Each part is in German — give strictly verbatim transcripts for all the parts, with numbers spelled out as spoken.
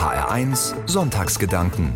H R eins Sonntagsgedanken.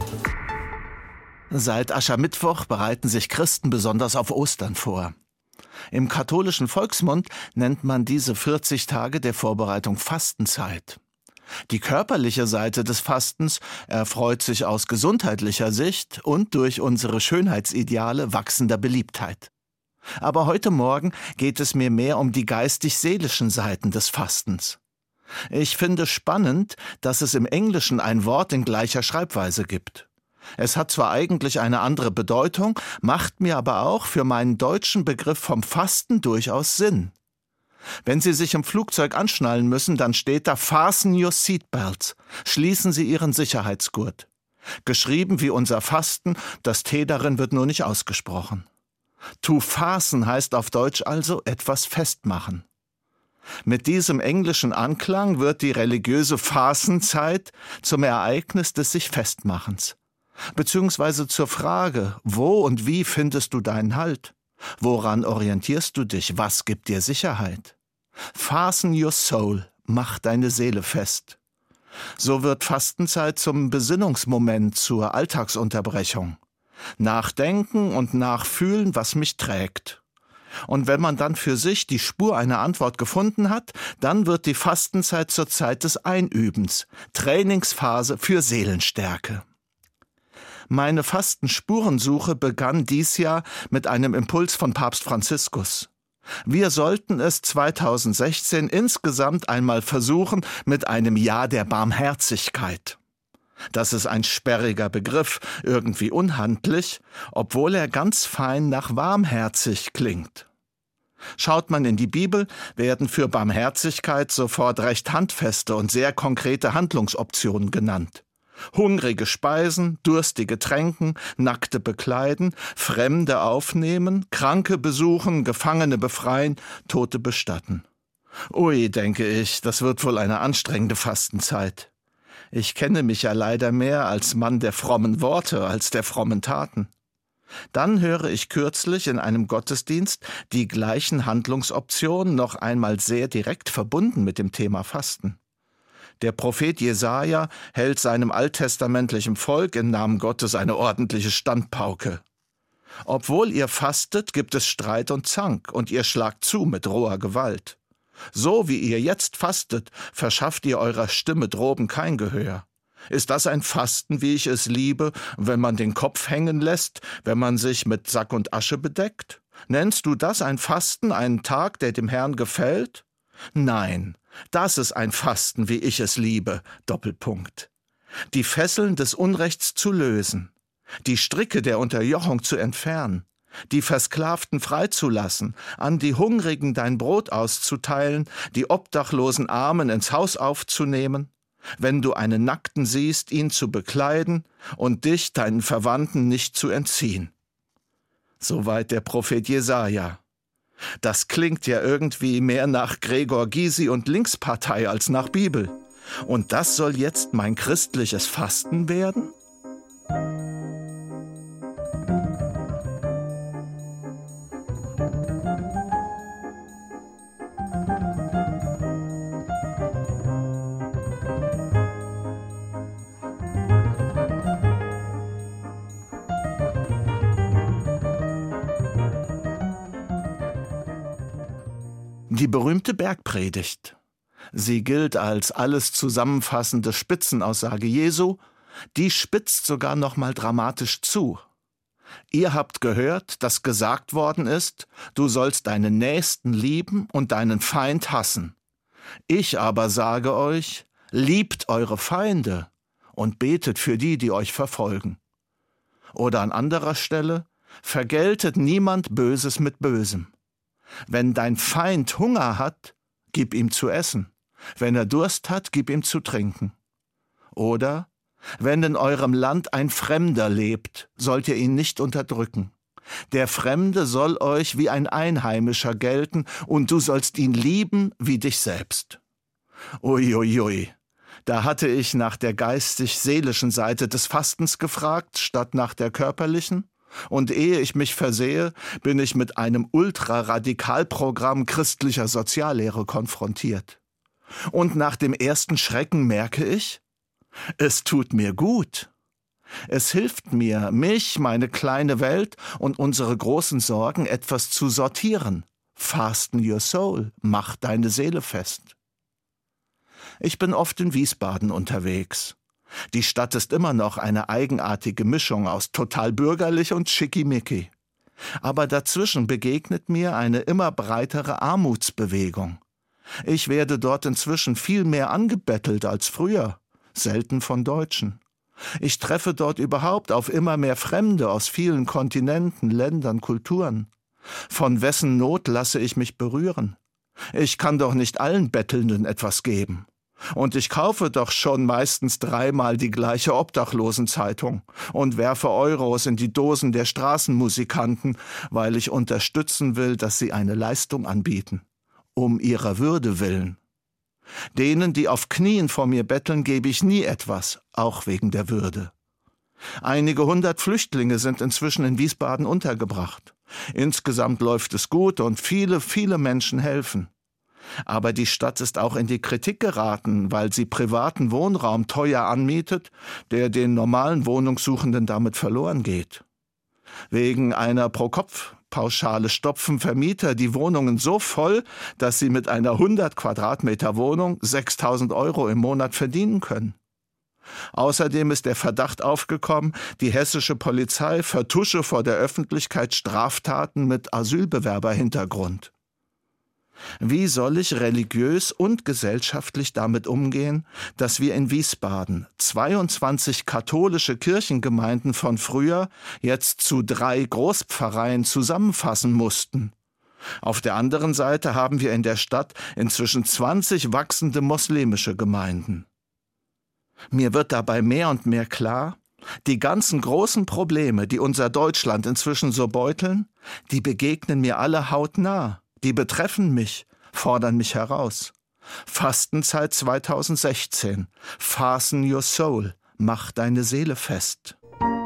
Seit Aschermittwoch bereiten sich Christen besonders auf Ostern vor. Im katholischen Volksmund nennt man diese vierzig Tage der Vorbereitung Fastenzeit. Die körperliche Seite des Fastens erfreut sich aus gesundheitlicher Sicht und durch unsere Schönheitsideale wachsender Beliebtheit. Aber heute Morgen geht es mir mehr um die geistig-seelischen Seiten des Fastens. Ich finde spannend, dass es im Englischen ein Wort in gleicher Schreibweise gibt. Es hat zwar eigentlich eine andere Bedeutung, macht mir aber auch für meinen deutschen Begriff vom Fasten durchaus Sinn. Wenn Sie sich im Flugzeug anschnallen müssen, dann steht da Fasten your seatbelts, schließen Sie Ihren Sicherheitsgurt. Geschrieben wie unser Fasten, das T darin wird nur nicht ausgesprochen. To fasten heißt auf Deutsch also etwas festmachen. Mit diesem englischen Anklang wird die religiöse Fastenzeit zum Ereignis des sich Festmachens, beziehungsweise zur Frage, wo und wie findest du deinen Halt? Woran orientierst du dich? Was gibt dir Sicherheit? Fasten your soul, mach deine Seele fest. So wird Fastenzeit zum Besinnungsmoment, zur Alltagsunterbrechung. Nachdenken und nachfühlen, was mich trägt. Und wenn man dann für sich die Spur einer Antwort gefunden hat, dann wird die Fastenzeit zur Zeit des Einübens, Trainingsphase für Seelenstärke. Meine Fastenspurensuche begann dies Jahr mit einem Impuls von Papst Franziskus. Wir sollten es zweitausendsechzehn insgesamt einmal versuchen mit einem Jahr der Barmherzigkeit. Das ist ein sperriger Begriff, irgendwie unhandlich, obwohl er ganz fein nach warmherzig klingt. Schaut man in die Bibel, werden für Barmherzigkeit sofort recht handfeste und sehr konkrete Handlungsoptionen genannt. Hungrige speisen, Durstige tränken, Nackte bekleiden, Fremde aufnehmen, Kranke besuchen, Gefangene befreien, Tote bestatten. Ui, denke ich, das wird wohl eine anstrengende Fastenzeit. Ich kenne mich ja leider mehr als Mann der frommen Worte als der frommen Taten. Dann höre ich kürzlich in einem Gottesdienst die gleichen Handlungsoptionen noch einmal sehr direkt verbunden mit dem Thema Fasten. Der Prophet Jesaja hält seinem alttestamentlichen Volk im Namen Gottes eine ordentliche Standpauke. Obwohl ihr fastet, gibt es Streit und Zank, und ihr schlagt zu mit roher Gewalt. So wie ihr jetzt fastet, verschafft ihr eurer Stimme droben kein Gehör. Ist das ein Fasten, wie ich es liebe, wenn man den Kopf hängen lässt, wenn man sich mit Sack und Asche bedeckt? Nennst du das ein Fasten, einen Tag, der dem Herrn gefällt? Nein, das ist ein Fasten, wie ich es liebe, Doppelpunkt. Die Fesseln des Unrechts zu lösen, die Stricke der Unterjochung zu entfernen, die Versklavten freizulassen, an die Hungrigen dein Brot auszuteilen, die obdachlosen Armen ins Haus aufzunehmen, wenn du einen Nackten siehst, ihn zu bekleiden und dich deinen Verwandten nicht zu entziehen. Soweit der Prophet Jesaja. Das klingt ja irgendwie mehr nach Gregor Gysi und Linkspartei als nach Bibel. Und das soll jetzt mein christliches Fasten werden? Die berühmte Bergpredigt. Sie gilt als alles zusammenfassende Spitzenaussage Jesu, die spitzt sogar noch mal dramatisch zu. Ihr habt gehört, dass gesagt worden ist, du sollst deinen Nächsten lieben und deinen Feind hassen. Ich aber sage euch, liebt eure Feinde und betet für die, die euch verfolgen. Oder an anderer Stelle, vergeltet niemand Böses mit Bösem. Wenn dein Feind Hunger hat, gib ihm zu essen. Wenn er Durst hat, gib ihm zu trinken. Oder, wenn in eurem Land ein Fremder lebt, sollt ihr ihn nicht unterdrücken. Der Fremde soll euch wie ein Einheimischer gelten, und du sollst ihn lieben wie dich selbst. Uiuiui, ui, ui. Da hatte ich nach der geistig-seelischen Seite des Fastens gefragt, statt nach der körperlichen. Und ehe ich mich versehe, bin ich mit einem Ultraradikalprogramm christlicher Soziallehre konfrontiert. Und nach dem ersten Schrecken merke ich, Es tut mir gut. Es hilft mir, mich, meine kleine Welt und unsere großen Sorgen etwas zu sortieren. Fasten your soul, mach deine Seele fest. Ich bin oft in Wiesbaden unterwegs. Die Stadt ist immer noch eine eigenartige Mischung aus total bürgerlich und schickimicki. Aber dazwischen begegnet mir eine immer breitere Armutsbewegung. Ich werde dort inzwischen viel mehr angebettelt als früher, selten von Deutschen. Ich treffe dort überhaupt auf immer mehr Fremde aus vielen Kontinenten, Ländern, Kulturen. Von wessen Not lasse ich mich berühren? Ich kann doch nicht allen Bettelnden etwas geben. Und ich kaufe doch schon meistens dreimal die gleiche Obdachlosenzeitung und werfe Euros in die Dosen der Straßenmusikanten, weil ich unterstützen will, dass sie eine Leistung anbieten. Um ihrer Würde willen. Denen, die auf Knien vor mir betteln, gebe ich nie etwas, auch wegen der Würde. Einige hundert Flüchtlinge sind inzwischen in Wiesbaden untergebracht. Insgesamt läuft es gut und viele, viele Menschen helfen. Aber die Stadt ist auch in die Kritik geraten, weil sie privaten Wohnraum teuer anmietet, der den normalen Wohnungssuchenden damit verloren geht. Wegen einer Pro-Kopf-Pauschale stopfen Vermieter die Wohnungen so voll, dass sie mit einer hundert Quadratmeter Wohnung sechstausend Euro im Monat verdienen können. Außerdem ist der Verdacht aufgekommen, die hessische Polizei vertusche vor der Öffentlichkeit Straftaten mit Asylbewerberhintergrund. Wie soll ich religiös und gesellschaftlich damit umgehen, dass wir in Wiesbaden zweiundzwanzig katholische Kirchengemeinden von früher jetzt zu drei Großpfarreien zusammenfassen mussten? Auf der anderen Seite haben wir in der Stadt inzwischen zwanzig wachsende moslemische Gemeinden. Mir wird dabei mehr und mehr klar, die ganzen großen Probleme, die unser Deutschland inzwischen so beuteln, die begegnen mir alle hautnah. Die betreffen mich, fordern mich heraus. Fastenzeit zweitausendsechzehn. Fasten your soul. Mach deine Seele fest.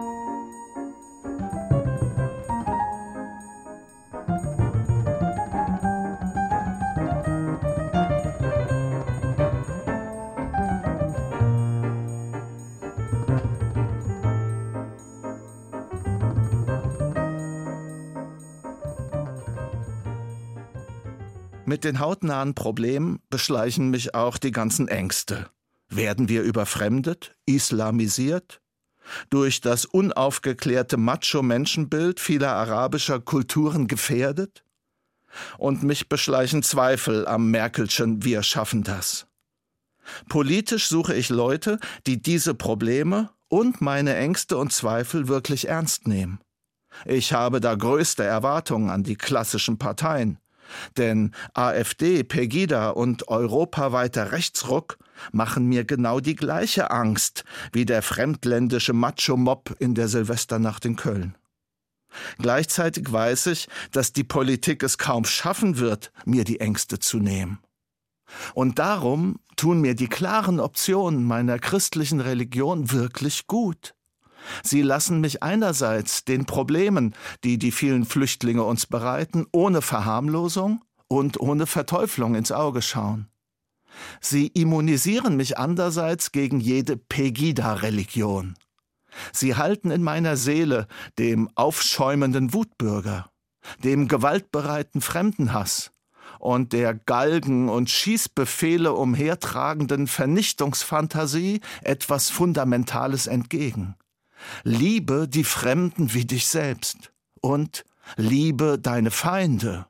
Mit den hautnahen Problemen beschleichen mich auch die ganzen Ängste. Werden wir überfremdet, islamisiert? Durch das unaufgeklärte Macho-Menschenbild vieler arabischer Kulturen gefährdet? Und mich beschleichen Zweifel am Merkelschen Wir schaffen das. Politisch suche ich Leute, die diese Probleme und meine Ängste und Zweifel wirklich ernst nehmen. Ich habe da größte Erwartungen an die klassischen Parteien. Denn AfD, Pegida und europaweiter Rechtsruck machen mir genau die gleiche Angst wie der fremdländische Macho-Mob in der Silvesternacht in Köln. Gleichzeitig weiß ich, dass die Politik es kaum schaffen wird, mir die Ängste zu nehmen. Und darum tun mir die klaren Optionen meiner christlichen Religion wirklich gut. Sie lassen mich einerseits den Problemen, die die vielen Flüchtlinge uns bereiten, ohne Verharmlosung und ohne Verteuflung ins Auge schauen. Sie immunisieren mich andererseits gegen jede Pegida-Religion. Sie halten in meiner Seele dem aufschäumenden Wutbürger, dem gewaltbereiten Fremdenhass und der Galgen- und Schießbefehle umhertragenden Vernichtungsfantasie etwas Fundamentales entgegen. Liebe die Fremden wie dich selbst und liebe deine Feinde.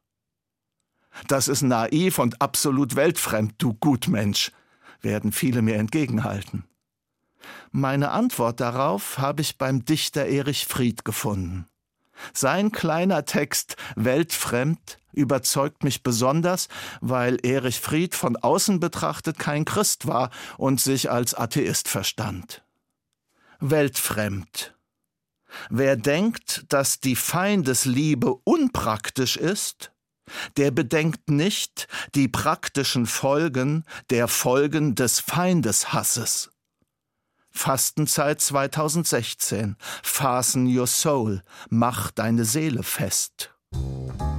Das ist naiv und absolut weltfremd, du Gutmensch, werden viele mir entgegenhalten. Meine Antwort darauf habe ich beim Dichter Erich Fried gefunden. Sein kleiner Text Weltfremd überzeugt mich besonders, weil Erich Fried von außen betrachtet kein Christ war und sich als Atheist verstand. Weltfremd. Wer denkt, dass die Feindesliebe unpraktisch ist, der bedenkt nicht die praktischen Folgen der Folgen des Feindeshasses. Fastenzeit zweitausendsechzehn. Fasten your soul. Mach deine Seele fest.